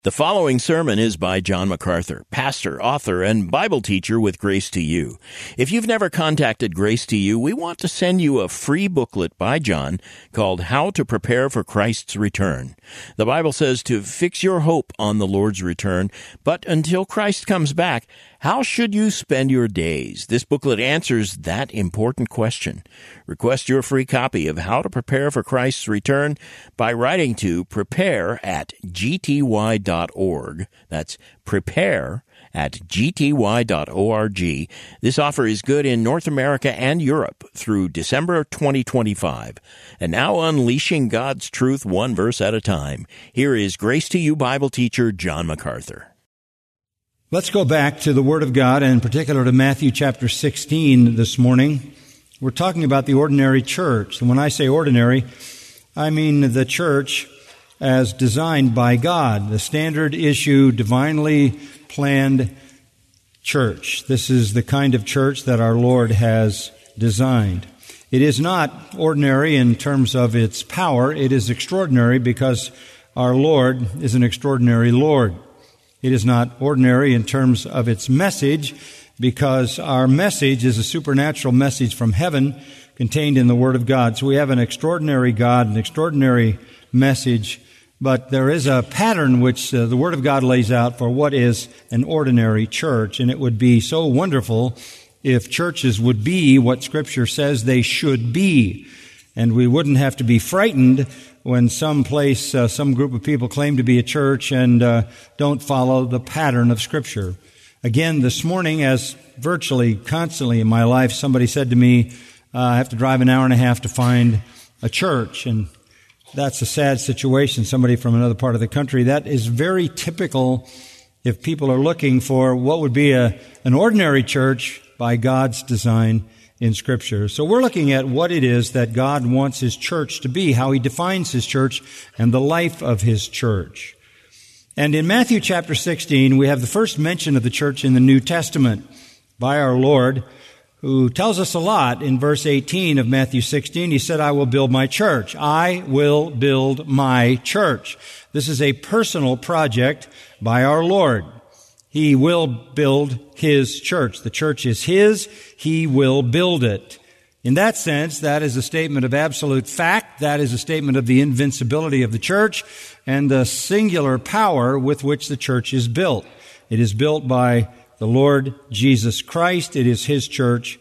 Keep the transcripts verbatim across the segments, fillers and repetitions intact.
The following sermon is by John MacArthur, pastor, author, and Bible teacher with Grace to You. If you've never contacted Grace to You, we want to send you a free booklet by John called How to Prepare for Christ's Return. The Bible says to fix your hope on the Lord's return, but until Christ comes back, how should you spend your days? This booklet answers that important question. Request your free copy of How to Prepare for Christ's Return by writing to prepare at g t y dot org. That's prepare at g t y dot org. This offer is good in North America and Europe through December twenty twenty-five. And now unleashing God's truth one verse at a time. Here is Grace to You Bible teacher John MacArthur. Let's go back to the Word of God, and in particular to Matthew chapter sixteen this morning. We're talking about the ordinary church. And when I say ordinary, I mean the church as designed by God, the standard issue, divinely planned church. This is the kind of church that our Lord has designed. It is not ordinary in terms of its power. It is extraordinary because our Lord is an extraordinary Lord. It is not ordinary in terms of its message because our message is a supernatural message from heaven contained in the Word of God. So we have an extraordinary God, an extraordinary message, but there is a pattern which uh, the Word of God lays out for what is an ordinary church, and it would be so wonderful if churches would be what Scripture says they should be, and we wouldn't have to be frightened when some place, uh, some group of people claim to be a church and uh, don't follow the pattern of Scripture. Again, this morning, as virtually constantly in my life, somebody said to me, uh, I have to drive an hour and a half to find a church, and that's a sad situation, somebody from another part of the country. That is very typical if people are looking for what would be a, an ordinary church by God's design in Scripture. So we're looking at what it is that God wants His church to be, how He defines His church, and the life of His church. And in Matthew chapter sixteen, we have the first mention of the church in the New Testament by our Lord, who tells us a lot. In verse eighteen of Matthew sixteen, He said, I will build my church. I will build my church. This is a personal project by our Lord. He will build His church. The church is His. He will build it. In that sense, that is a statement of absolute fact. That is a statement of the invincibility of the church and the singular power with which the church is built. It is built by the Lord Jesus Christ. It is His church.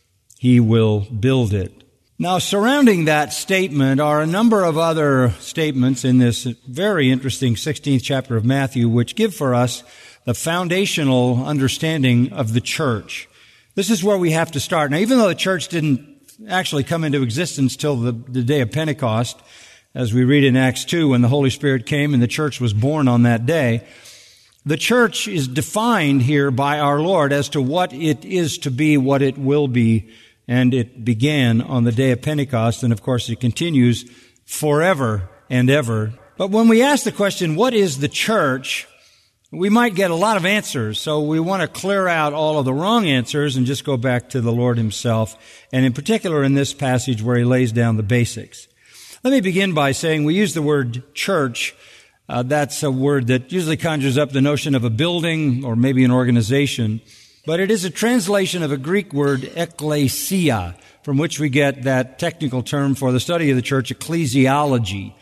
He will build it. Now, surrounding that statement are a number of other statements in this very interesting sixteenth chapter of Matthew, which give for us the foundational understanding of the church. This is where we have to start. Now, even though the church didn't actually come into existence till the, the day of Pentecost, as we read in Acts two, when the Holy Spirit came and the church was born on that day, the church is defined here by our Lord as to what it is to be, what it will be, and it began on the day of Pentecost, and of course it continues forever and ever. But when we ask the question, what is the church? We might get a lot of answers, so we want to clear out all of the wrong answers and just go back to the Lord Himself, and in particular in this passage where He lays down the basics. Let me begin by saying we use the word church. Uh, that's a word that usually conjures up the notion of a building or maybe an organization, but it is a translation of a Greek word, ekklesia, from which we get that technical term for the study of the church, ecclesiology.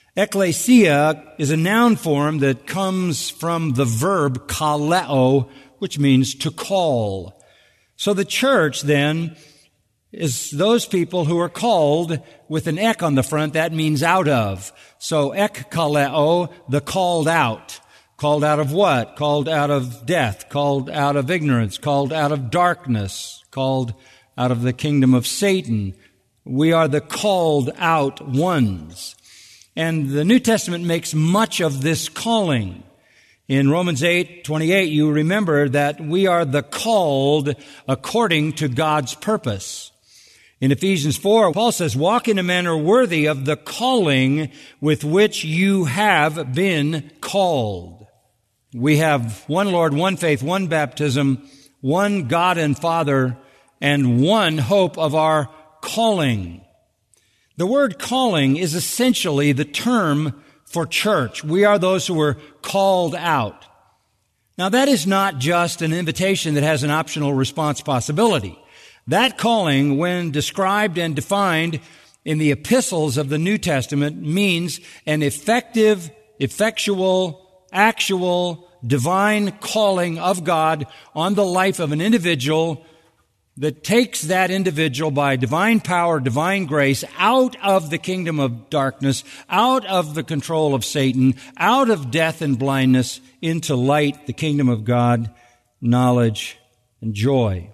Ekklesia is a noun form that comes from the verb kaleo, which means to call. So the church, then, is those people who are called with an ek on the front. That means out of. So ek kaleo, the called out. Called out of what? Called out of death, called out of ignorance, called out of darkness, called out of the kingdom of Satan. We are the called out ones. And the New Testament makes much of this calling. In Romans eight twenty-eight, you remember that we are the called according to God's purpose. In Ephesians four, Paul says, walk in a manner worthy of the calling with which you have been called. We have one Lord, one faith, one baptism, one God and Father, and one hope of our calling. The word calling is essentially the term for church. We are those who were called out. Now, that is not just an invitation that has an optional response possibility. That calling, when described and defined in the epistles of the New Testament, means an effective, effectual, actual, divine calling of God on the life of an individual that takes that individual by divine power, divine grace, out of the kingdom of darkness, out of the control of Satan, out of death and blindness, into light, the kingdom of God, knowledge, and joy.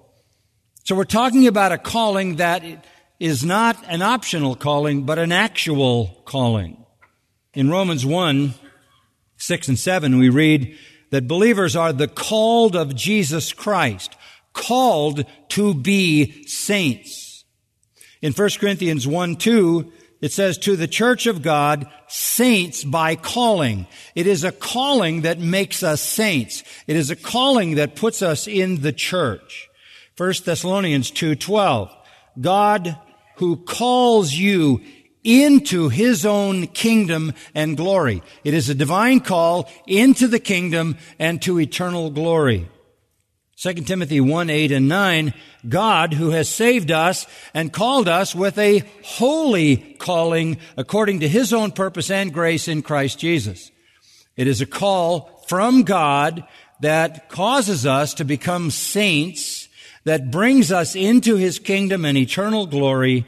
So we're talking about a calling that is not an optional calling, but an actual calling. In Romans one, six and seven, we read that believers are the called of Jesus Christ, called to be saints. In First Corinthians one, two, it says, to the church of God, saints by calling. It is a calling that makes us saints. It is a calling that puts us in the church. First Thessalonians two, twelve, God who calls you into His own kingdom and glory. It is a divine call into the kingdom and to eternal glory. Second Timothy one, eight and nine, God who has saved us and called us with a holy calling according to His own purpose and grace in Christ Jesus. It is a call from God that causes us to become saints, that brings us into His kingdom and eternal glory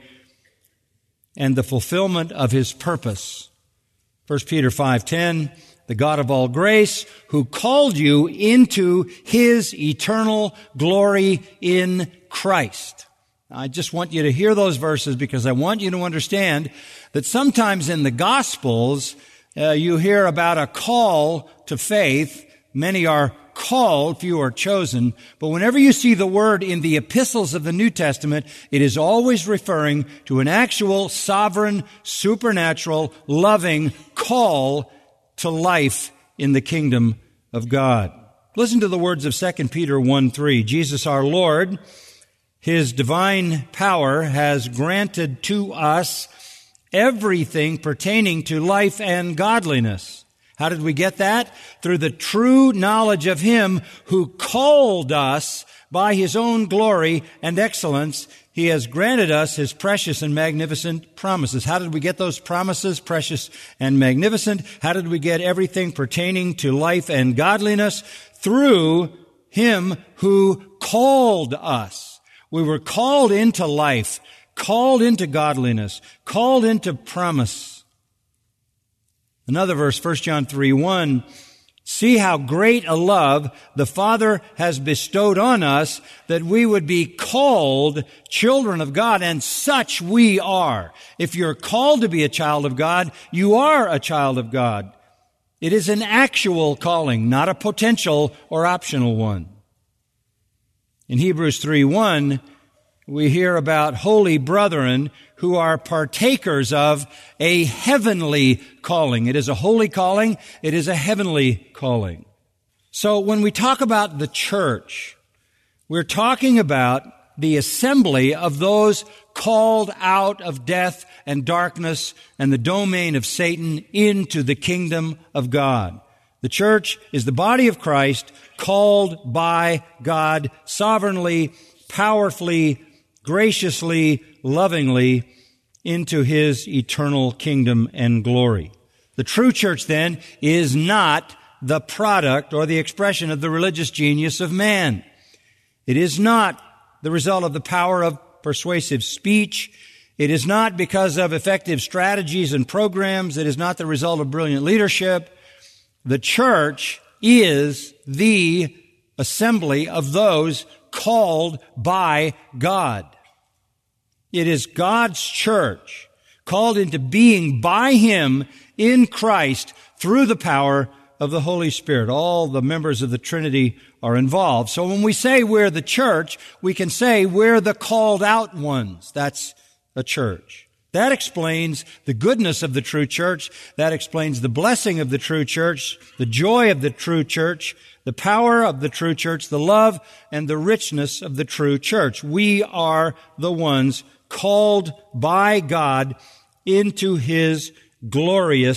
and the fulfillment of His purpose. First Peter five, ten, the God of all grace, who called you into His eternal glory in Christ. I just want you to hear those verses because I want you to understand that sometimes in the Gospels, uh, you hear about a call to faith. Many are called, few are chosen. But whenever you see the word in the epistles of the New Testament, it is always referring to an actual, sovereign, supernatural, loving call to life in the kingdom of God. Listen to the words of Second Peter one, three. Jesus our Lord, His divine power has granted to us everything pertaining to life and godliness. How did we get that? Through the true knowledge of Him who called us by His own glory and excellence. He has granted us His precious and magnificent promises. How did we get those promises, precious and magnificent? How did we get everything pertaining to life and godliness? Through Him who called us. We were called into life, called into godliness, called into promise. Another verse, First John three, one, see how great a love the Father has bestowed on us that we would be called children of God, and such we are. If you're called to be a child of God, you are a child of God. It is an actual calling, not a potential or optional one. In Hebrews three, one, we hear about holy brethren who are partakers of a heavenly calling. It is a holy calling. It is a heavenly calling. So when we talk about the church, we're talking about the assembly of those called out of death and darkness and the domain of Satan into the kingdom of God. The church is the body of Christ called by God sovereignly, powerfully, graciously, lovingly into His eternal kingdom and glory. The true church, then, is not the product or the expression of the religious genius of man. It is not the result of the power of persuasive speech. It is not because of effective strategies and programs. It is not the result of brilliant leadership. The church is the assembly of those called by God. It is God's church, called into being by Him in Christ through the power of the Holy Spirit. All the members of the Trinity are involved. So when we say we're the church, we can say we're the called out ones. That's a church. That explains the goodness of the true church. That explains the blessing of the true church, the joy of the true church, the power of the true church, the love and the richness of the true church. We are the ones called by God into His glorious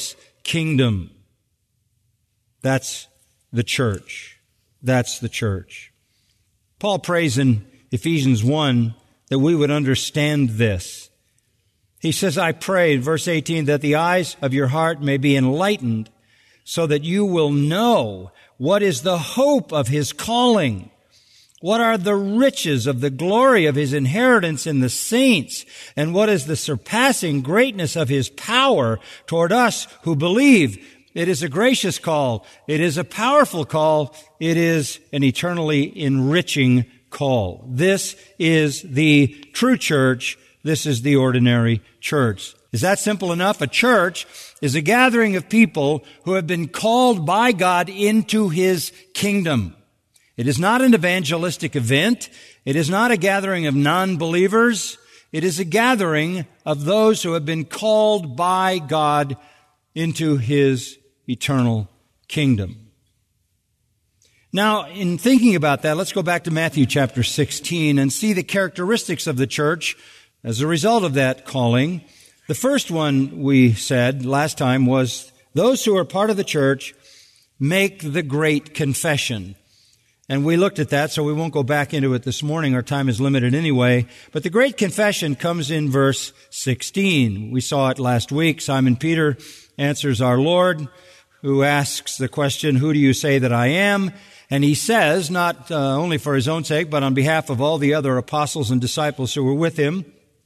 kingdom. That's the church. That's the church. Paul prays in Ephesians one that we would understand this. He says, I pray, in verse eighteen, that the eyes of your heart may be enlightened so that you will know what is the hope of His calling. What are the riches of the glory of His inheritance in the saints? And what is the surpassing greatness of His power toward us who believe? It is a gracious call. It is a powerful call. It is an eternally enriching call. This is the true church. This is the ordinary church. Is that simple enough? A church is a gathering of people who have been called by God into His kingdom. It is not an evangelistic event. It is not a gathering of non-believers. It is a gathering of those who have been called by God into His eternal kingdom. Now, in thinking about that, let's go back to Matthew chapter sixteen and see the characteristics of the church as a result of that calling. The first one we said last time was those who are part of the church make the great confession. And we looked at that, so we won't go back into it this morning. Our time is limited anyway. But the great confession comes in verse sixteen. We saw it last week. Simon Peter answers our Lord, who asks the question, who do you say that I am? And he says, not uh, only for his own sake, but on behalf of all the other apostles and disciples who were with him,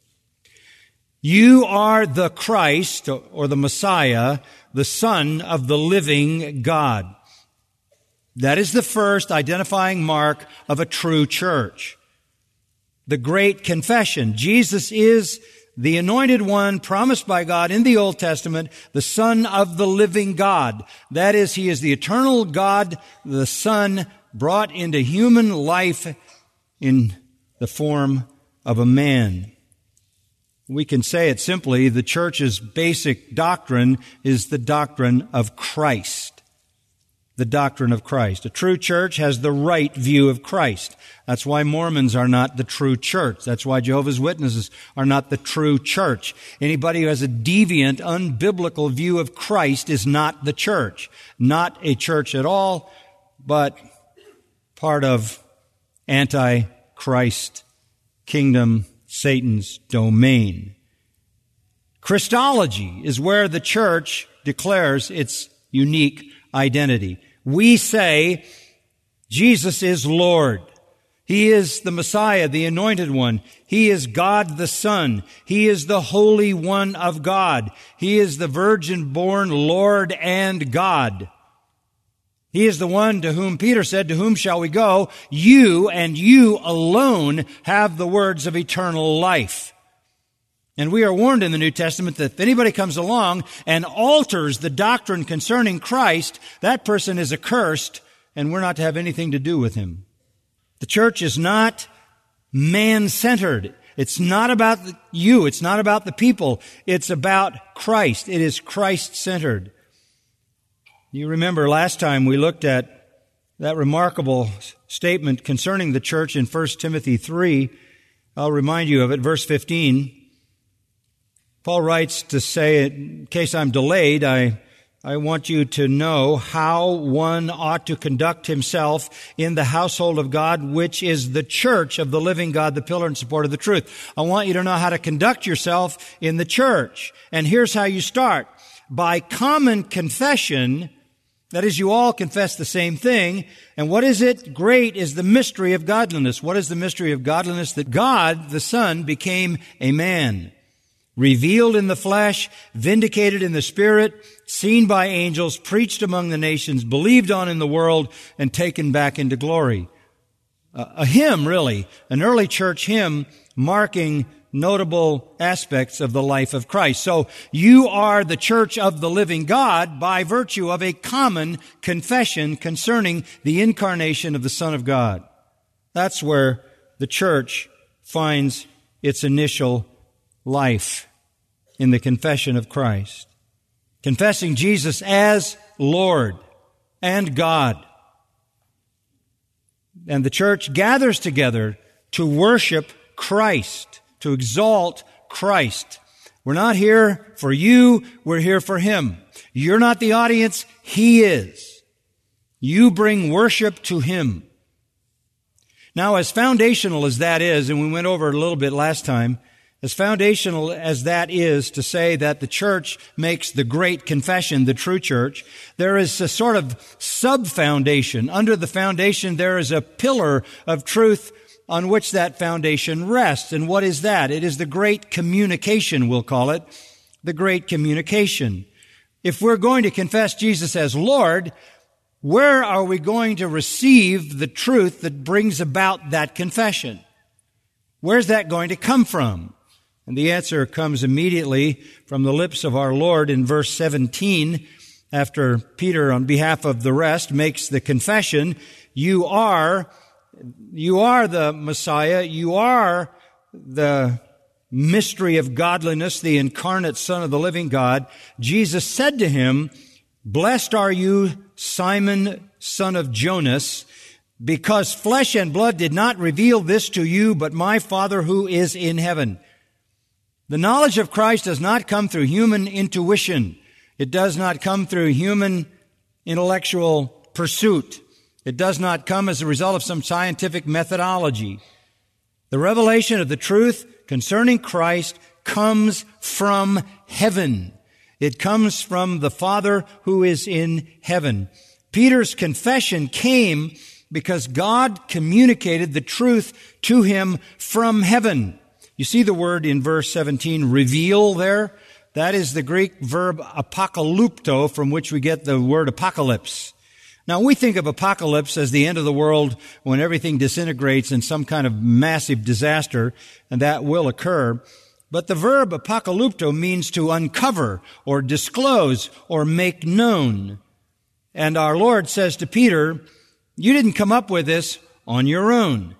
you are the Christ, or the Messiah, the Son of the living God. That is the first identifying mark of a true church. The great confession. Jesus is the anointed one promised by God in the Old Testament, the Son of the living God. That is, He is the eternal God, the Son brought into human life in the form of a man. We can say it simply, the church's basic doctrine is the doctrine of Christ. The doctrine of Christ. A true church has the right view of Christ. That's why Mormons are not the true church. That's why Jehovah's Witnesses are not the true church. Anybody who has a deviant, unbiblical view of Christ is not the church. Not a church at all, but part of anti-Christ kingdom, Satan's domain. Christology is where the church declares its unique identity. We say Jesus is Lord. He is the Messiah, the anointed one. He is God the Son. He is the Holy One of God. He is the virgin-born Lord and God. He is the one to whom Peter said, to whom shall we go? You and you alone have the words of eternal life. And we are warned in the New Testament that if anybody comes along and alters the doctrine concerning Christ, that person is accursed, and we're not to have anything to do with him. The church is not man-centered. It's not about you. It's not about the people. It's about Christ. It is Christ-centered. You remember last time we looked at that remarkable statement concerning the church in First Timothy three. I'll remind you of it, verse fifteen. Paul writes to say, in case I'm delayed, I, I want you to know how one ought to conduct himself in the household of God, which is the church of the living God, the pillar and support of the truth. I want you to know how to conduct yourself in the church. And here's how you start. By common confession, that is, you all confess the same thing. And what is it? Great is the mystery of godliness. What is the mystery of godliness? That God, the Son, became a man. Revealed in the flesh, vindicated in the Spirit, seen by angels, preached among the nations, believed on in the world, and taken back into glory. Uh, a hymn, really, an early church hymn marking notable aspects of the life of Christ. So you are the church of the living God by virtue of a common confession concerning the incarnation of the Son of God. That's where the church finds its initial life, in the confession of Christ. Confessing Jesus as Lord and God. And the church gathers together to worship Christ, to exalt Christ. We're not here for you, we're here for Him. You're not the audience. He is. You bring worship to Him. Now, as foundational as that is, and we went over it a little bit last time, as foundational as that is to say that the church makes the great confession, the true church, there is a sort of sub-foundation. Under the foundation, there is a pillar of truth on which that foundation rests. And what is that? It is the great communication, we'll call it, the great communication. If we're going to confess Jesus as Lord, where are we going to receive the truth that brings about that confession? Where's that going to come from? And the answer comes immediately from the lips of our Lord in verse seventeen, after Peter, on behalf of the rest, makes the confession, you are, you are the Messiah, you are the mystery of godliness, the incarnate Son of the living God. Jesus said to him, blessed are you, Simon, son of Jonas, because flesh and blood did not reveal this to you, but my Father who is in heaven. The knowledge of Christ does not come through human intuition. It does not come through human intellectual pursuit. It does not come as a result of some scientific methodology. The revelation of the truth concerning Christ comes from heaven. It comes from the Father who is in heaven. Peter's confession came because God communicated the truth to him from heaven. You see the word in verse seventeen, reveal there? That is the Greek verb apokalupto, from which we get the word apocalypse. Now, we think of apocalypse as the end of the world when everything disintegrates in some kind of massive disaster, and that will occur. But the verb apokalupto means to uncover or disclose or make known. And our Lord says to Peter, you didn't come up with this on your own.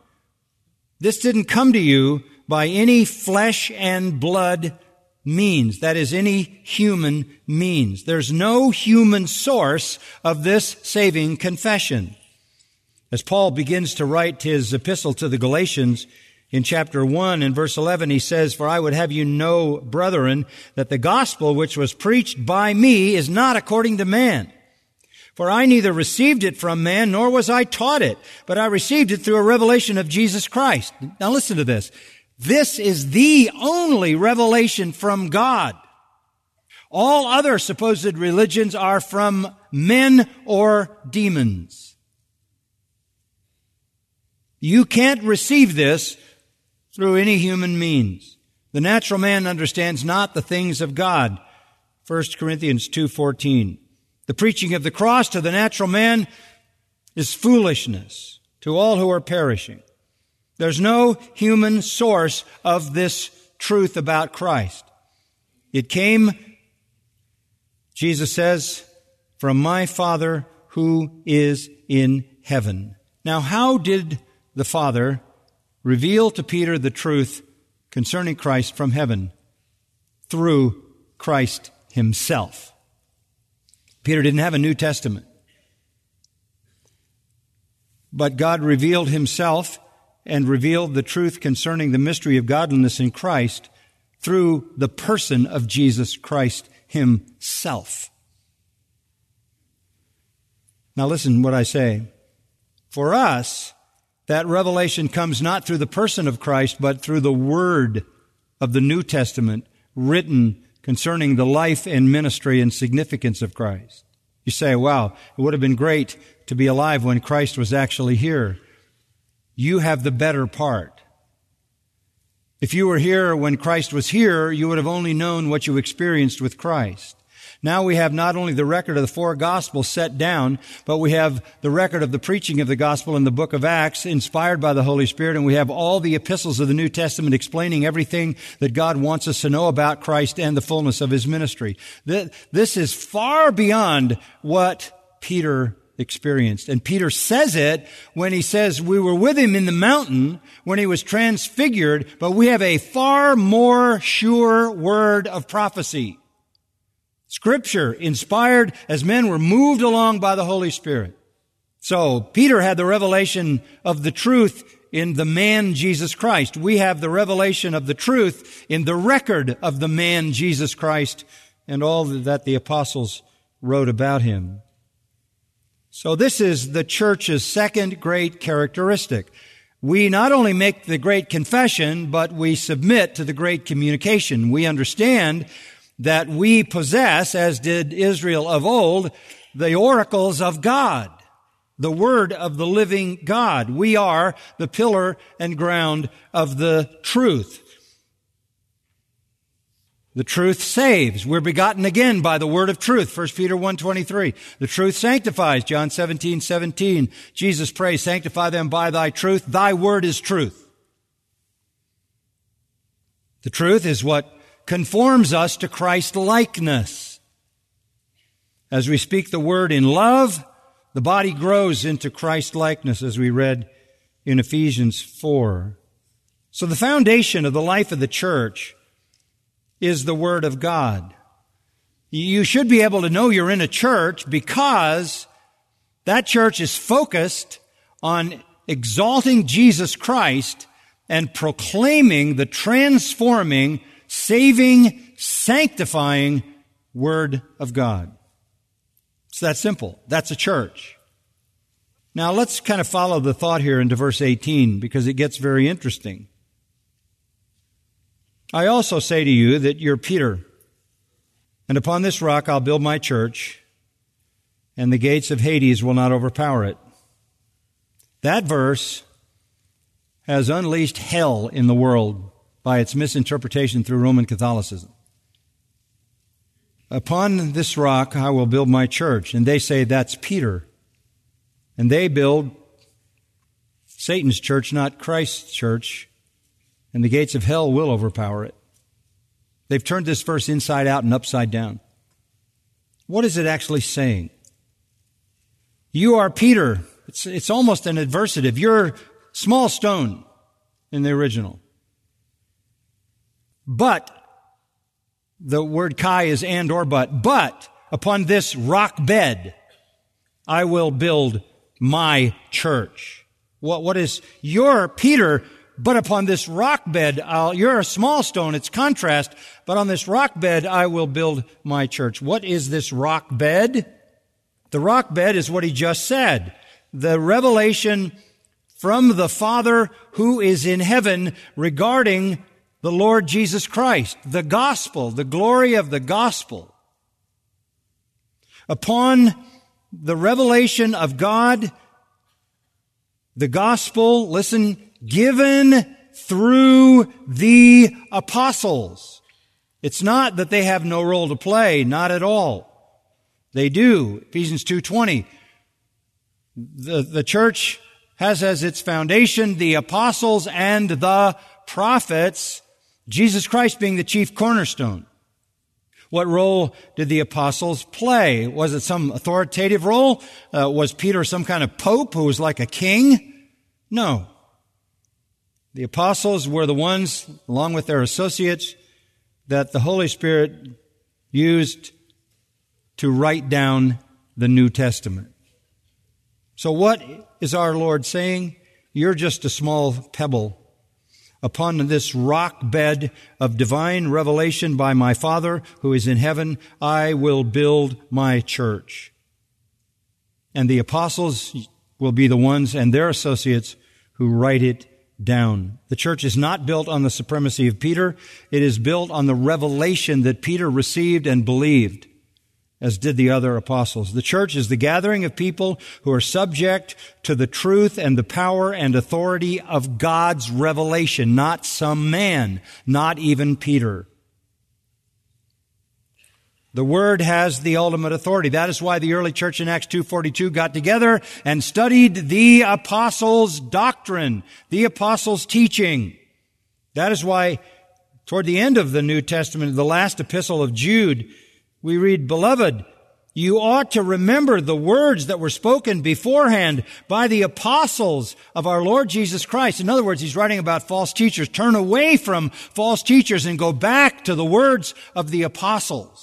This didn't come to you by any flesh and blood means. That is, any human means. There's no human source of this saving confession. As Paul begins to write his epistle to the Galatians, in chapter one and verse eleven, he says, for I would have you know, brethren, that the gospel which was preached by me is not according to man. For I neither received it from man, nor was I taught it, but I received it through a revelation of Jesus Christ. Now listen to this. This is the only revelation from God. All other supposed religions are from men or demons. You can't receive this through any human means. The natural man understands not the things of God. First Corinthians two fourteen. The preaching of the cross to the natural man is foolishness to all who are perishing. There's no human source of this truth about Christ. It came, Jesus says, from my Father who is in heaven. Now, how did the Father reveal to Peter the truth concerning Christ from heaven? Through Christ himself. Peter didn't have a New Testament. But God revealed himself and revealed the truth concerning the mystery of godliness in Christ through the person of Jesus Christ himself. Now listen what I say. For us, that revelation comes not through the person of Christ, but through the word of the New Testament written concerning the life and ministry and significance of Christ. You say, wow, it would have been great to be alive when Christ was actually here. You have the better part. If you were here when Christ was here, you would have only known what you experienced with Christ. Now we have not only the record of the four Gospels set down, but we have the record of the preaching of the Gospel in the book of Acts, inspired by the Holy Spirit, and we have all the epistles of the New Testament explaining everything that God wants us to know about Christ and the fullness of his ministry. This is far beyond what Peter experienced. And Peter says it when he says, we were with him in the mountain when he was transfigured, but we have a far more sure word of prophecy. Scripture, inspired as men were moved along by the Holy Spirit. So, Peter had the revelation of the truth in the man Jesus Christ. We have the revelation of the truth in the record of the man Jesus Christ and all that the apostles wrote about him. So this is the church's second great characteristic. We not only make the great confession, but we submit to the great communication. We understand that we possess, as did Israel of old, the oracles of God, the word of the living God. We are the pillar and ground of the truth. The truth saves. We're begotten again by the word of truth. First Peter one twenty-three. The truth sanctifies. John seventeen seventeen. Jesus prays, sanctify them by thy truth. Thy word is truth. The truth is what conforms us to Christ likeness. As we speak the word in love, the body grows into Christ likeness, as we read in Ephesians four. So the foundation of the life of the church is the Word of God. You should be able to know you're in a church because that church is focused on exalting Jesus Christ and proclaiming the transforming, saving, sanctifying Word of God. It's that simple. That's a church. Now let's kind of follow the thought here into verse eighteen because it gets very interesting. I also say to you that you're Peter, and upon this rock I'll build my church, and the gates of Hades will not overpower it. That verse has unleashed hell in the world by its misinterpretation through Roman Catholicism. Upon this rock I will build my church, and they say that's Peter. And they build Satan's church, not Christ's church. And the gates of hell will overpower it. They've turned this verse inside out and upside down. What is it actually saying? You are Peter. It's, it's almost an adversative. You're small stone in the original. But, the word kai is and or but, but upon this rock bed I will build my church. What, what is, you're Peter, but upon this rock bed, I'll, you're a small stone, it's contrast, but on this rock bed I will build my church. What is this rock bed? The rock bed is what he just said. The revelation from the Father who is in heaven regarding the Lord Jesus Christ. The gospel, the glory of the gospel. Upon the revelation of God, the gospel, listen, given through the apostles. It's not that they have no role to play, not at all. They do. Ephesians two twenty. The, the church has as its foundation the apostles and the prophets, Jesus Christ being the chief cornerstone. What role did the apostles play? Was it some authoritative role? Uh, was Peter some kind of pope who was like a king? No. The apostles were the ones, along with their associates, that the Holy Spirit used to write down the New Testament. So what is our Lord saying? You're just a small pebble upon this rock bed of divine revelation by my Father who is in heaven. I will build my church. And the apostles will be the ones and their associates who write it down. The church is not built on the supremacy of Peter. It is built on the revelation that Peter received and believed, as did the other apostles. The church is the gathering of people who are subject to the truth and the power and authority of God's revelation, not some man, not even Peter. The Word has the ultimate authority. That is why the early church in Acts two forty-two got together and studied the apostles' doctrine, the apostles' teaching. That is why toward the end of the New Testament, the last epistle of Jude, we read, Beloved, you ought to remember the words that were spoken beforehand by the apostles of our Lord Jesus Christ. In other words, he's writing about false teachers. Turn away from false teachers and go back to the words of the apostles.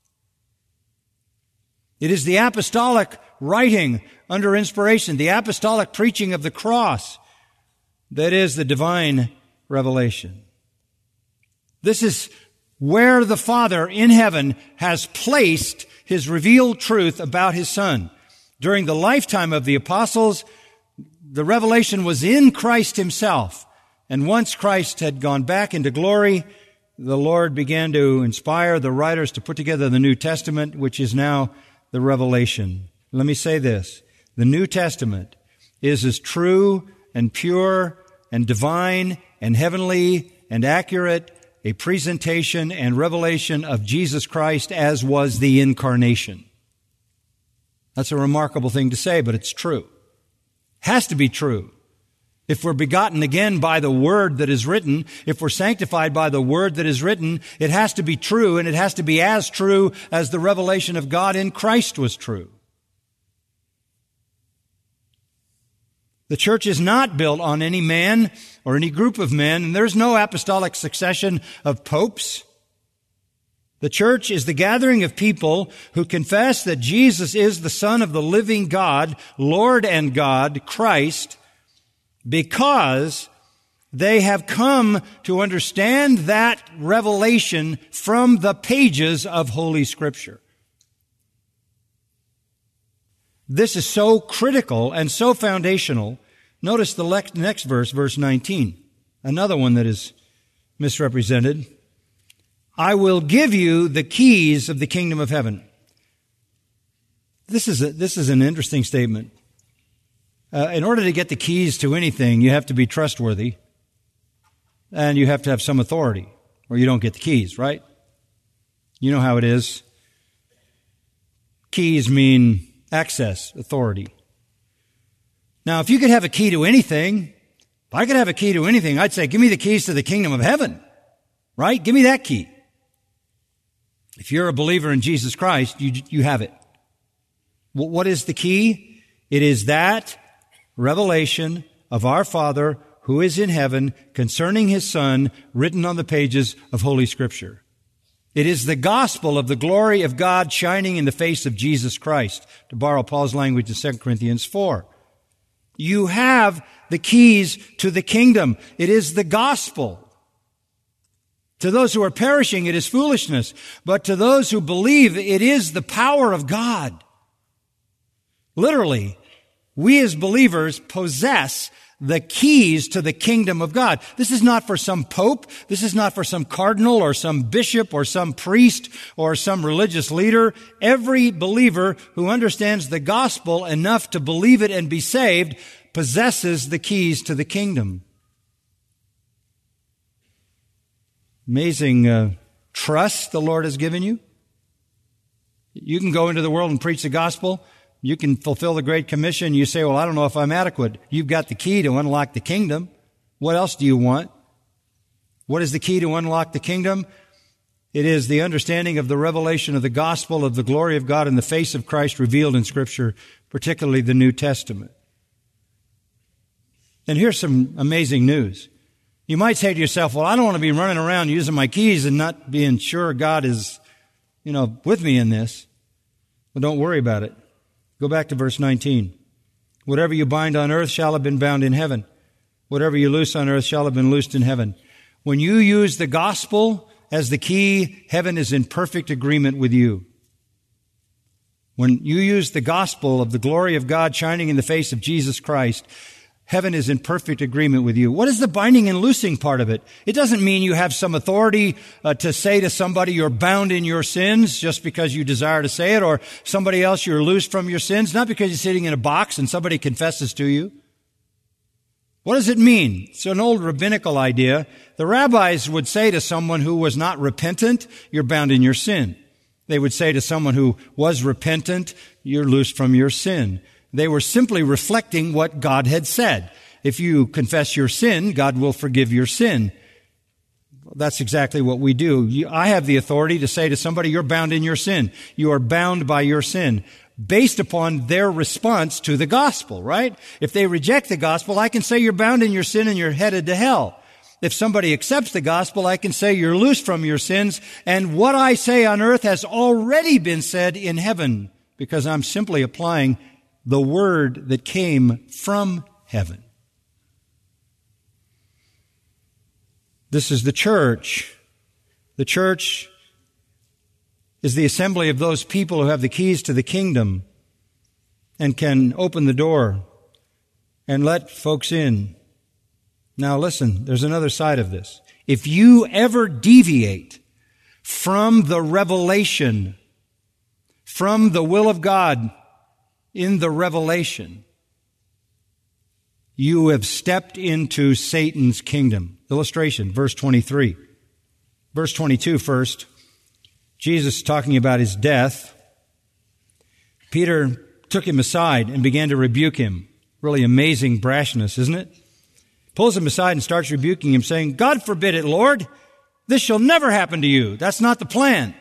It is the apostolic writing under inspiration, the apostolic preaching of the cross, that is the divine revelation. This is where the Father in heaven has placed his revealed truth about his Son. During the lifetime of the apostles, the revelation was in Christ himself. And once Christ had gone back into glory, the Lord began to inspire the writers to put together the New Testament, which is now the Revelation. Let me say this. The New Testament is as true and pure and divine and heavenly and accurate a presentation and revelation of Jesus Christ as was the Incarnation. That's a remarkable thing to say, but it's true. Has to be true. If we're begotten again by the Word that is written, if we're sanctified by the Word that is written, it has to be true, and it has to be as true as the revelation of God in Christ was true. The church is not built on any man or any group of men, and there's no apostolic succession of popes. The church is the gathering of people who confess that Jesus is the Son of the living God, Lord and God, Christ, because they have come to understand that revelation from the pages of Holy Scripture. This is so critical and so foundational. Notice the next verse, verse nineteen. Another one that is misrepresented. I will give you the keys of the kingdom of heaven. This is a, this is an interesting statement. Uh, in order to get the keys to anything, you have to be trustworthy, and you have to have some authority, or you don't get the keys, right? You know how it is. Keys mean access, authority. Now, if you could have a key to anything, if I could have a key to anything, I'd say, give me the keys to the kingdom of heaven, right? Give me that key. If you're a believer in Jesus Christ, you, you have it. What is the key? It is that revelation of our Father who is in heaven concerning His Son written on the pages of Holy Scripture. It is the gospel of the glory of God shining in the face of Jesus Christ, to borrow Paul's language in Second Corinthians four. You have the keys to the kingdom. It is the gospel. To those who are perishing, it is foolishness. But to those who believe, it is the power of God. Literally, we as believers possess the keys to the kingdom of God. This is not for some pope. This is not for some cardinal or some bishop or some priest or some religious leader. Every believer who understands the gospel enough to believe it and be saved possesses the keys to the kingdom. Amazing uh, trust the Lord has given you. You can go into the world and preach the gospel. You can fulfill the Great Commission. You say, well, I don't know if I'm adequate. You've got the key to unlock the kingdom. What else do you want? What is the key to unlock the kingdom? It is the understanding of the revelation of the gospel of the glory of God in the face of Christ revealed in Scripture, particularly the New Testament. And here's some amazing news. You might say to yourself, well, I don't want to be running around using my keys and not being sure God is, you know, with me in this. Well, don't worry about it. Go back to verse nineteen. Whatever you bind on earth shall have been bound in heaven. Whatever you loose on earth shall have been loosed in heaven. When you use the gospel as the key, heaven is in perfect agreement with you. When you use the gospel of the glory of God shining in the face of Jesus Christ, heaven is in perfect agreement with you. What is the binding and loosing part of it? It doesn't mean you have some authority uh, to say to somebody you're bound in your sins just because you desire to say it, or somebody else you're loosed from your sins, not because you're sitting in a box and somebody confesses to you. What does it mean? It's an old rabbinical idea. The rabbis would say to someone who was not repentant, you're bound in your sin. They would say to someone who was repentant, you're loosed from your sin. They were simply reflecting what God had said. If you confess your sin, God will forgive your sin. That's exactly what we do. You, I have the authority to say to somebody, you're bound in your sin. You are bound by your sin, based upon their response to the gospel, right? If they reject the gospel, I can say you're bound in your sin and you're headed to hell. If somebody accepts the gospel, I can say you're loosed from your sins, and what I say on earth has already been said in heaven, because I'm simply applying the word that came from heaven. This is the church The church is the assembly of those people who have the keys to the kingdom and can open the door and let folks in. Now listen, there's another side of this. If you ever deviate from the revelation, from the will of God in the revelation, you have stepped into Satan's kingdom. Illustration, verse twenty-three. Verse twenty-two first. Jesus talking about his death. Peter took him aside and began to rebuke him. Really amazing brashness, isn't it? Pulls him aside and starts rebuking him, saying, God forbid it, Lord. This shall never happen to you. That's not the plan.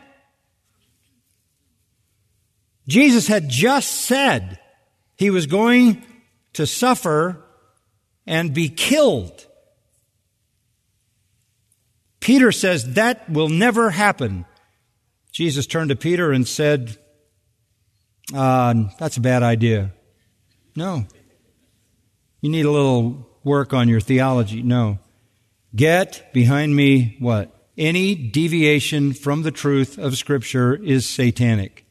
Jesus had just said he was going to suffer and be killed. Peter says that will never happen. Jesus turned to Peter and said, uh, that's a bad idea. No. You need a little work on your theology. No. Get behind me what? Any deviation from the truth of Scripture is satanic.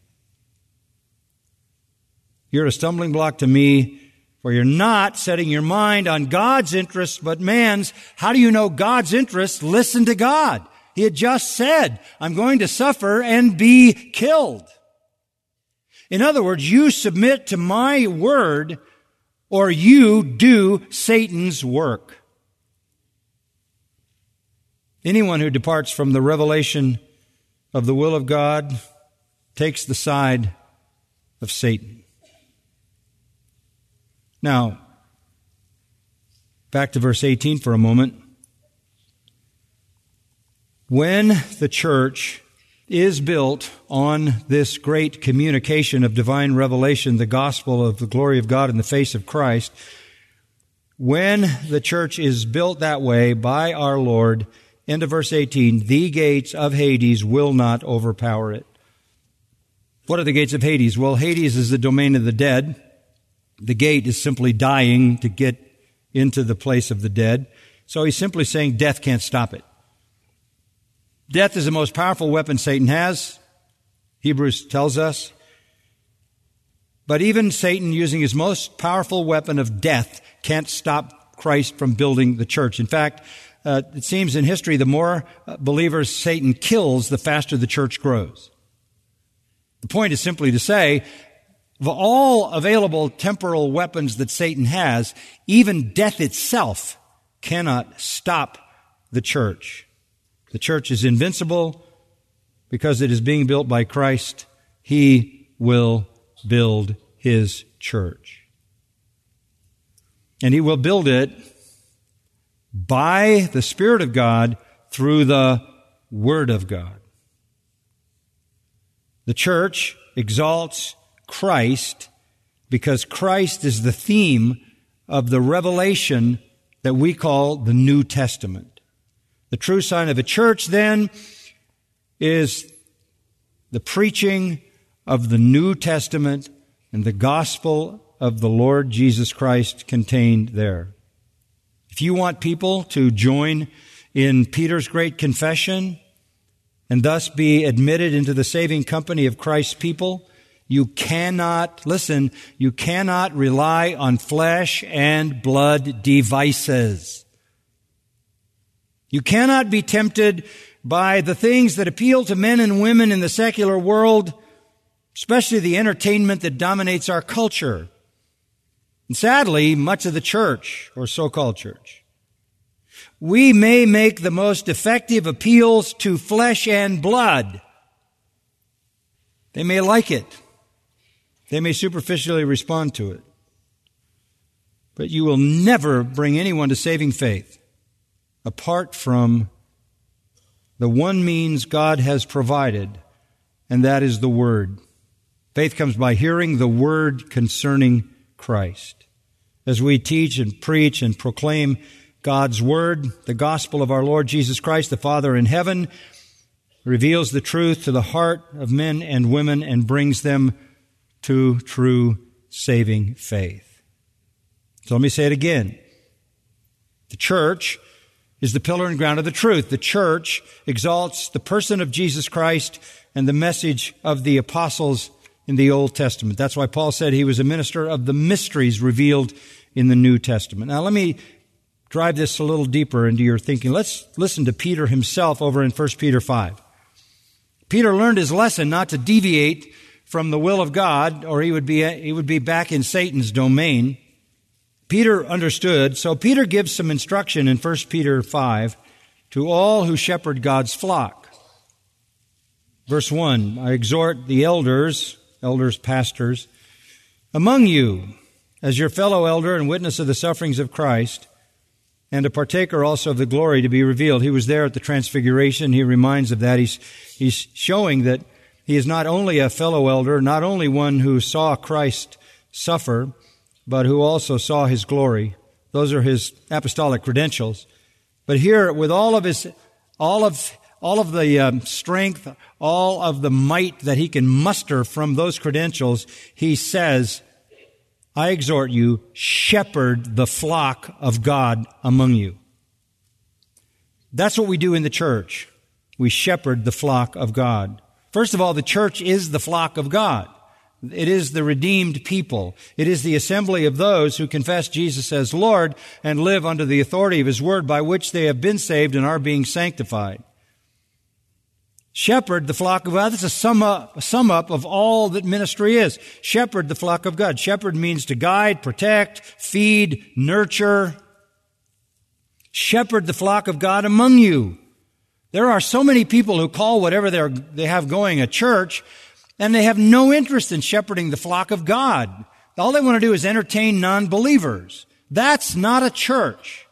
You're a stumbling block to me, for you're not setting your mind on God's interests, but man's. How do you know God's interests? Listen to God. He had just said, I'm going to suffer and be killed. In other words, you submit to my word, or you do Satan's work. Anyone who departs from the revelation of the will of God takes the side of Satan. Now, back to verse eighteen for a moment. When the church is built on this great communication of divine revelation, the gospel of the glory of God in the face of Christ, when the church is built that way by our Lord, end of verse eighteen, the gates of Hades will not overpower it. What are the gates of Hades? Well, Hades is the domain of the dead. The gate is simply dying to get into the place of the dead. So he's simply saying death can't stop it. Death is the most powerful weapon Satan has, Hebrews tells us. But even Satan, using his most powerful weapon of death, can't stop Christ from building the church. In fact, uh, it seems in history, the more believers Satan kills, the faster the church grows. The point is simply to say, of all available temporal weapons that Satan has, even death itself cannot stop the church. The church is invincible because it is being built by Christ. He will build his church. And he will build it by the Spirit of God through the Word of God. The church exalts Christ because Christ is the theme of the revelation that we call the New Testament. The true sign of a church, then, is the preaching of the New Testament and the gospel of the Lord Jesus Christ contained there. If you want people to join in Peter's great confession and thus be admitted into the saving company of Christ's people, you cannot, listen, you cannot rely on flesh and blood devices. You cannot be tempted by the things that appeal to men and women in the secular world, especially the entertainment that dominates our culture. And sadly, much of the church, or so-called church. We may make the most effective appeals to flesh and blood. They may like it. They may superficially respond to it. But you will never bring anyone to saving faith apart from the one means God has provided, and that is the Word. Faith comes by hearing the Word concerning Christ. As we teach and preach and proclaim God's Word, the gospel of our Lord Jesus Christ, the Father in heaven, reveals the truth to the heart of men and women and brings them to true saving faith. So let me say it again. The church is the pillar and ground of the truth. The church exalts the person of Jesus Christ and the message of the apostles in the Old Testament. That's why Paul said he was a minister of the mysteries revealed in the New Testament. Now let me drive this a little deeper into your thinking. Let's listen to Peter himself over in First Peter five. Peter learned his lesson not to deviate from the will of God, or he would be he would be back in Satan's domain. Peter understood, so Peter gives some instruction in First Peter five to all who shepherd God's flock. Verse one, I exhort the elders, elders, pastors, among you, as your fellow elder and witness of the sufferings of Christ, and a partaker also of the glory to be revealed. He was there at the Transfiguration. He reminds of that. He's, he's showing that he is not only a fellow elder, not only one who saw Christ suffer, but who also saw his glory. Those are his apostolic credentials. But here, with all of his, all of, all of the um, strength, all of the might that he can muster from those credentials, he says, I exhort you, shepherd the flock of God among you. That's what we do in the church. We shepherd the flock of God. First of all, the church is the flock of God. It is the redeemed people. It is the assembly of those who confess Jesus as Lord and live under the authority of His Word, by which they have been saved and are being sanctified. Shepherd the flock of God. That's a sum up, a sum up of all that ministry is. Shepherd the flock of God. Shepherd means to guide, protect, feed, nurture. Shepherd the flock of God among you. There are so many people who call whatever they're, they have going a church, and they have no interest in shepherding the flock of God. All they want to do is entertain non-believers. That's not a church.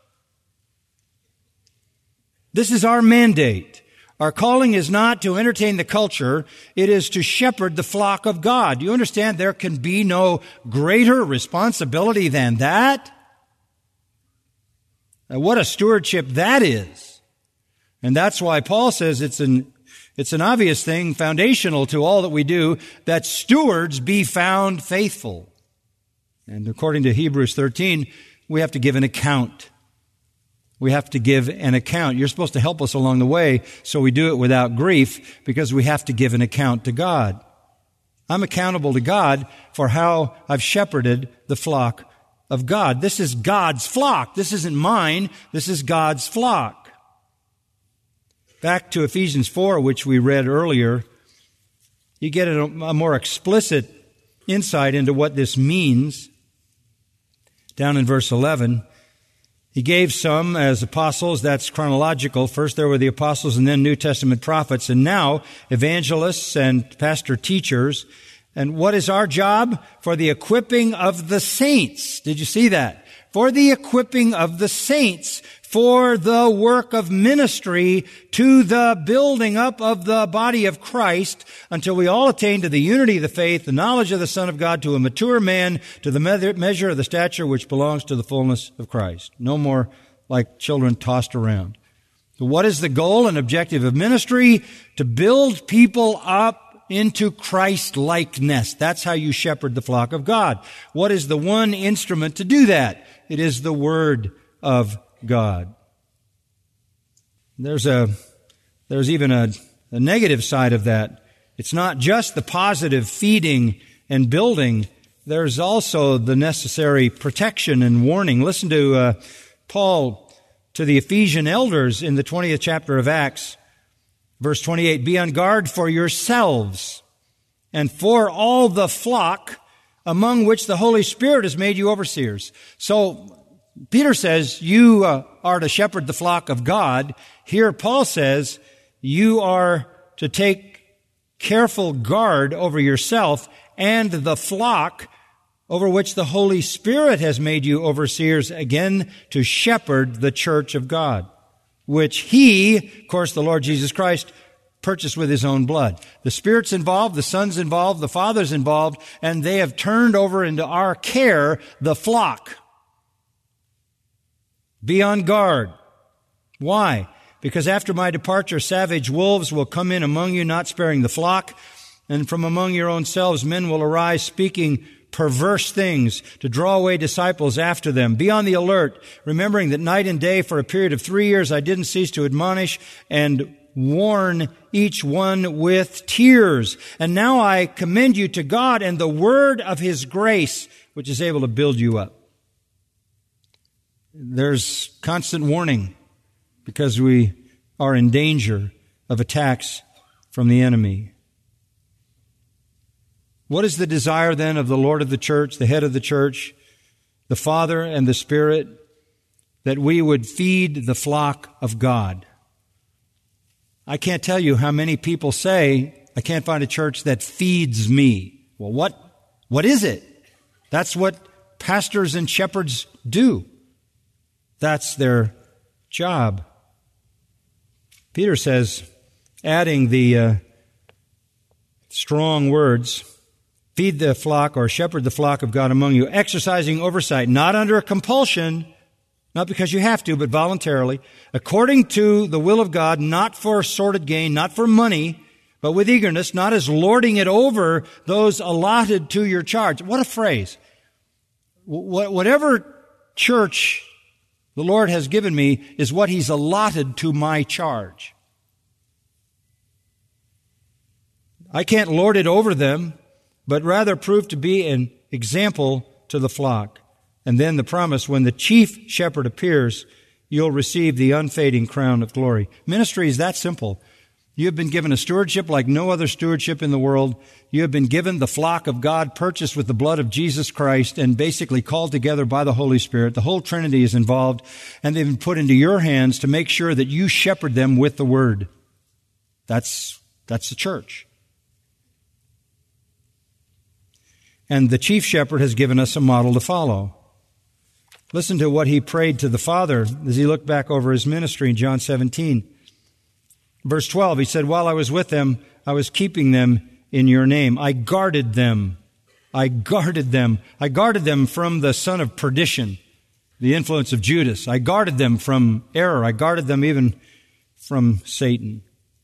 This is our mandate. Our calling is not to entertain the culture. It is to shepherd the flock of God. Do you understand? There can be no greater responsibility than that. Now, what a stewardship that is. And that's why Paul says it's an, it's an obvious thing, foundational to all that we do, that stewards be found faithful. And according to Hebrews thirteen, we have to give an account. We have to give an account. You're supposed to help us along the way, so we do it without grief, because we have to give an account to God. I'm accountable to God for how I've shepherded the flock of God. This is God's flock. This isn't mine. This is God's flock. Back to Ephesians four, which we read earlier, you get a, a more explicit insight into what this means. Down in verse eleven, He gave some as apostles. That's chronological. First there were the apostles and then New Testament prophets, and now evangelists and pastor teachers. And what is our job? For the equipping of the saints. Did you see that? For the equipping of the saints, for the work of ministry, to the building up of the body of Christ, until we all attain to the unity of the faith, the knowledge of the Son of God, to a mature man, to the measure of the stature which belongs to the fullness of Christ. No more like children tossed around. So what is the goal and objective of ministry? To build people up into Christ-likeness. That's how you shepherd the flock of God. What is the one instrument to do that? It is the Word of God. There's a, there's even a, a negative side of that. It's not just the positive feeding and building. There's also the necessary protection and warning. Listen to uh, Paul to the Ephesian elders in the twentieth chapter of Acts, verse twenty-eight. Be on guard for yourselves and for all the flock among which the Holy Spirit has made you overseers. So Peter says you uh, are to shepherd the flock of God. Here Paul says you are to take careful guard over yourself and the flock over which the Holy Spirit has made you overseers, again, to shepherd the church of God, which He, of course, the Lord Jesus Christ, purchased with His own blood. The Spirit's involved, the Son's involved, the Father's involved, and they have turned over into our care the flock. Be on guard. Why? Because after my departure, savage wolves will come in among you, not sparing the flock. And from among your own selves, men will arise speaking perverse things, to draw away disciples after them. Be on the alert, remembering that night and day for a period of three years I didn't cease to admonish and warn each one with tears. And now I commend you to God and the word of His grace, which is able to build you up. There's constant warning because we are in danger of attacks from the enemy. What is the desire then of the Lord of the church, the head of the church, the Father and the Spirit? That we would feed the flock of God. I can't tell you how many people say, I can't find a church that feeds me. Well, what, what is it? That's what pastors and shepherds do. That's their job. Peter says, adding the uh, strong words, feed the flock or shepherd the flock of God among you, exercising oversight, not under compulsion, not because you have to, but voluntarily, according to the will of God, not for sordid gain, not for money, but with eagerness, not as lording it over those allotted to your charge. What a phrase. Whatever church the Lord has given me is what He's allotted to my charge. I can't lord it over them, but rather prove to be an example to the flock. And then the promise, when the chief shepherd appears, you'll receive the unfading crown of glory. Ministry is that simple. You have been given a stewardship like no other stewardship in the world. You have been given the flock of God, purchased with the blood of Jesus Christ, and basically called together by the Holy Spirit. The whole Trinity is involved, and they've been put into your hands to make sure that you shepherd them with the Word. That's, that's the church. And the chief shepherd has given us a model to follow. Listen to what he prayed to the Father as he looked back over his ministry in John seventeen. Verse twelve, he said, while I was with them, I was keeping them in your name. I guarded them. I guarded them. I guarded them from the son of perdition, the influence of Judas. I guarded them from error. I guarded them even from Satan.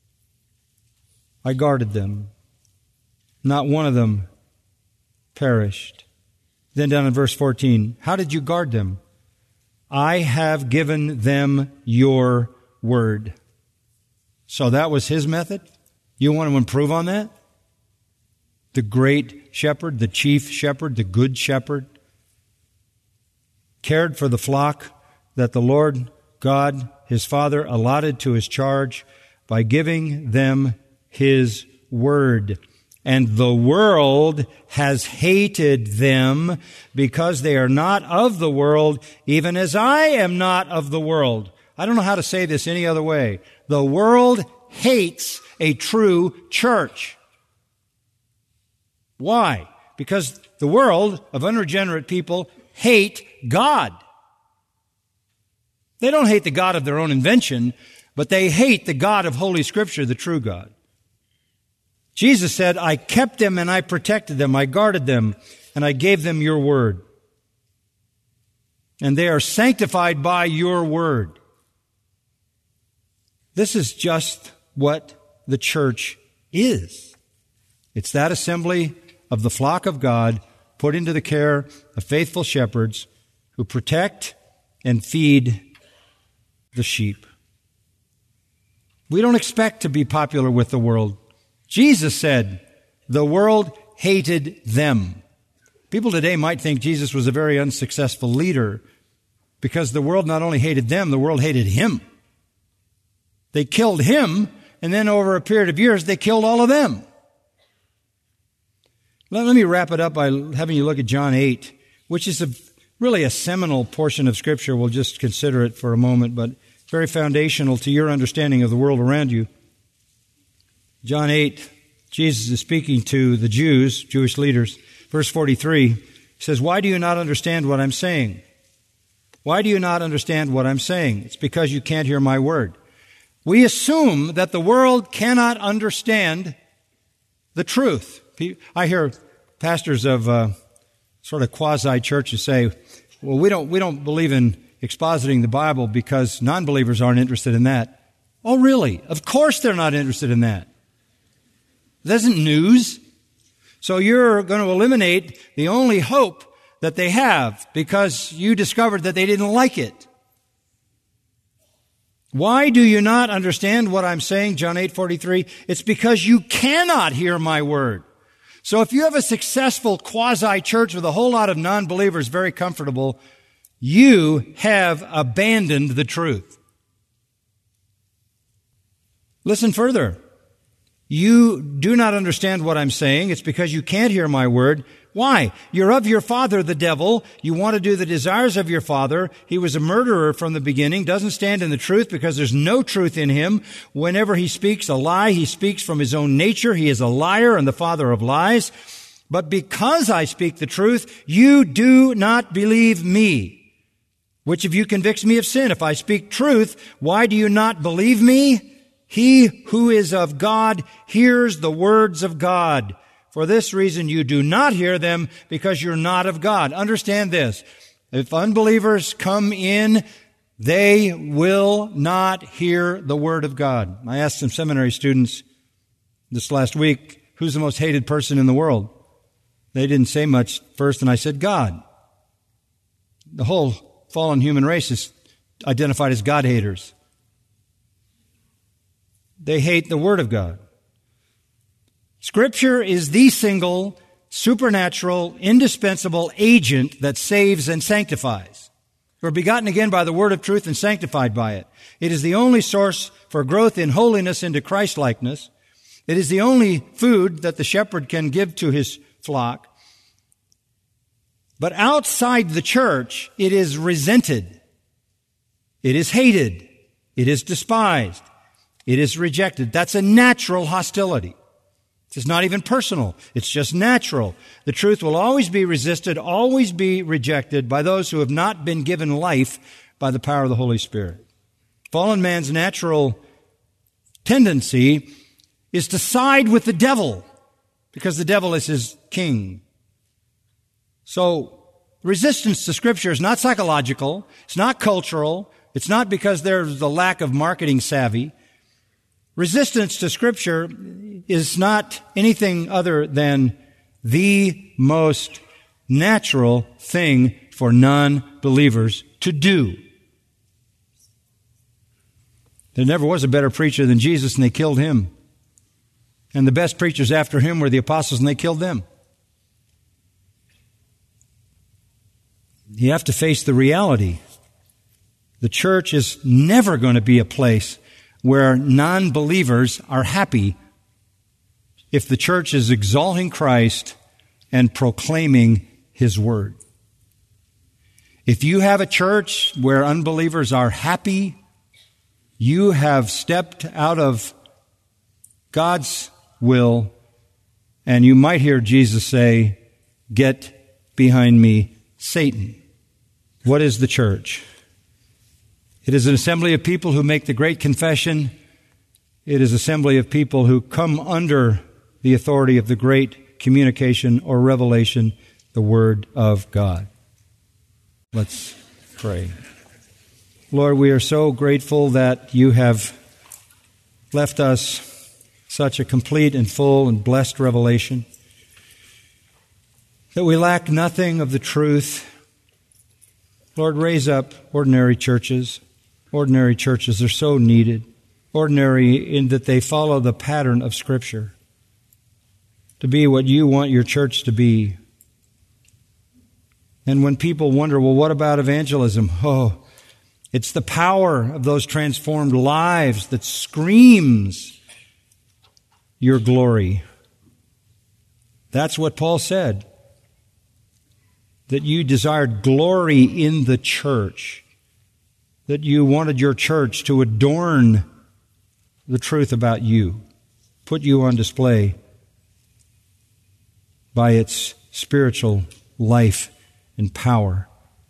I guarded them. Not one of them perished. Then down in verse fourteen, how did you guard them? I have given them your word. So that was his method? You want to improve on that? The great shepherd, the chief shepherd, the good shepherd, cared for the flock that the Lord God, his Father, allotted to his charge by giving them his word. And the world has hated them because they are not of the world, even as I am not of the world. I don't know how to say this any other way. The world hates a true church. Why? Because the world of unregenerate people hate God. They don't hate the God of their own invention, but they hate the God of Holy Scripture, the true God. Jesus said, I kept them and I protected them, I guarded them, and I gave them your word. And they are sanctified by your word. This is just what the church is. It's that assembly of the flock of God put into the care of faithful shepherds who protect and feed the sheep. We don't expect to be popular with the world. Jesus said, the world hated them. People today might think Jesus was a very unsuccessful leader because the world not only hated them, the world hated him. They killed him, and then over a period of years, they killed all of them. Let, let me wrap it up by having you look at John eight, which is a, really a seminal portion of Scripture. We'll just consider it for a moment, but very foundational to your understanding of the world around you. John eight, Jesus is speaking to the Jews, Jewish leaders. Verse forty-three, he says, why do you not understand what I'm saying? Why do you not understand what I'm saying? It's because you can't hear my word. We assume that the world cannot understand the truth. I hear pastors of uh, sort of quasi-churches say, well, we don't, we don't believe in expositing the Bible because non-believers aren't interested in that. Oh, really? Of course they're not interested in that. That isn't news. So you're going to eliminate the only hope that they have because you discovered that they didn't like it. Why do you not understand what I'm saying? John eight forty-three. It's because you cannot hear my word. So if you have a successful quasi-church with a whole lot of non-believers very comfortable, you have abandoned the truth. Listen further. You do not understand what I'm saying. It's because you can't hear my word. Why? You're of your father, the devil. You want to do the desires of your father. He was a murderer from the beginning, doesn't stand in the truth because there's no truth in him. Whenever he speaks a lie, he speaks from his own nature. He is a liar and the father of lies. But because I speak the truth, you do not believe me. Which of you convicts me of sin? If I speak truth, why do you not believe me? He who is of God hears the words of God. For this reason you do not hear them, because you're not of God. Understand this. If unbelievers come in, they will not hear the word of God. I asked some seminary students this last week, who's the most hated person in the world? They didn't say much first, and I said, God. The whole fallen human race is identified as God haters. They hate the Word of God. Scripture is the single, supernatural, indispensable agent that saves and sanctifies. We're begotten again by the word of truth and sanctified by it. It is the only source for growth in holiness into Christ-likeness. It is the only food that the shepherd can give to his flock. But outside the church, it is resented. It is hated. It is despised. It is rejected. That's a natural hostility. It's not even personal. It's just natural. The truth will always be resisted, always be rejected by those who have not been given life by the power of the Holy Spirit. Fallen man's natural tendency is to side with the devil because the devil is his king. So resistance to Scripture is not psychological. It's not cultural. It's not because there's a lack of marketing savvy. Resistance to Scripture is not anything other than the most natural thing for non-believers to do. There never was a better preacher than Jesus, and they killed him. And the best preachers after him were the apostles, and they killed them. You have to face the reality. The church is never going to be a place where non-believers are happy if the church is exalting Christ and proclaiming His Word. If you have a church where unbelievers are happy, you have stepped out of God's will, and you might hear Jesus say, "Get behind me, Satan." What is the church? It is an assembly of people who make the great confession. It is an assembly of people who come under the authority of the great communication or revelation, the Word of God. Let's pray. Lord, we are so grateful that you have left us such a complete and full and blessed revelation, that we lack nothing of the truth. Lord, raise up ordinary churches. Ordinary churches are so needed. Ordinary in that they follow the pattern of Scripture to be what you want your church to be. And when people wonder, well, what about evangelism? Oh, it's the power of those transformed lives that screams your glory. That's what Paul said, that you desired glory in the church, that you wanted your church to adorn the truth about you, put you on display by its spiritual life and power.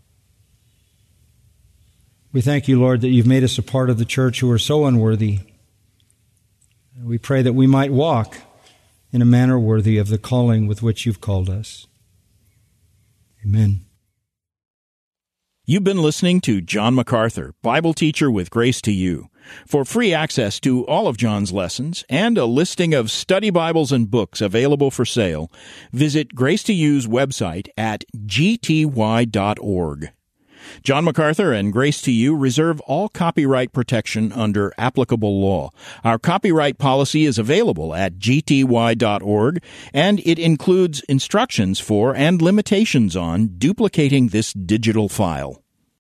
We thank you, Lord, that you've made us a part of the church who are so unworthy. We pray that we might walk in a manner worthy of the calling with which you've called us. Amen. You've been listening to John MacArthur, Bible teacher with Grace to You. For free access to all of John's lessons and a listing of study Bibles and books available for sale, visit Grace to You's website at g t y dot org. John MacArthur and Grace to You reserve all copyright protection under applicable law. Our copyright policy is available at g t y dot org, and it includes instructions for and limitations on duplicating this digital file.